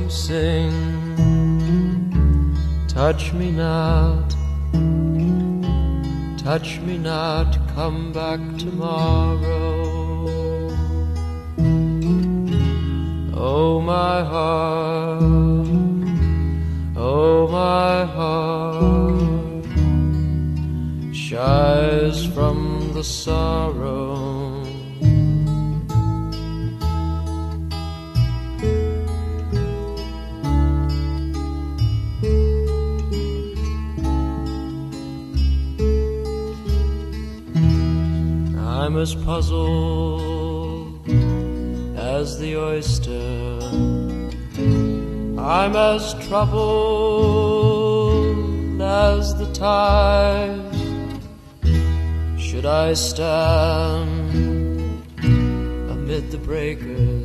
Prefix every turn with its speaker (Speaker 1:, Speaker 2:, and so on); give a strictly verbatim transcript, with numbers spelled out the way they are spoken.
Speaker 1: you sing, touch me not, touch me not, come back tomorrow. Oh my heart, oh my heart, shies from the sorrow. I'm as puzzled as the oyster, I'm as troubled as the tide. Should I stand amid the breakers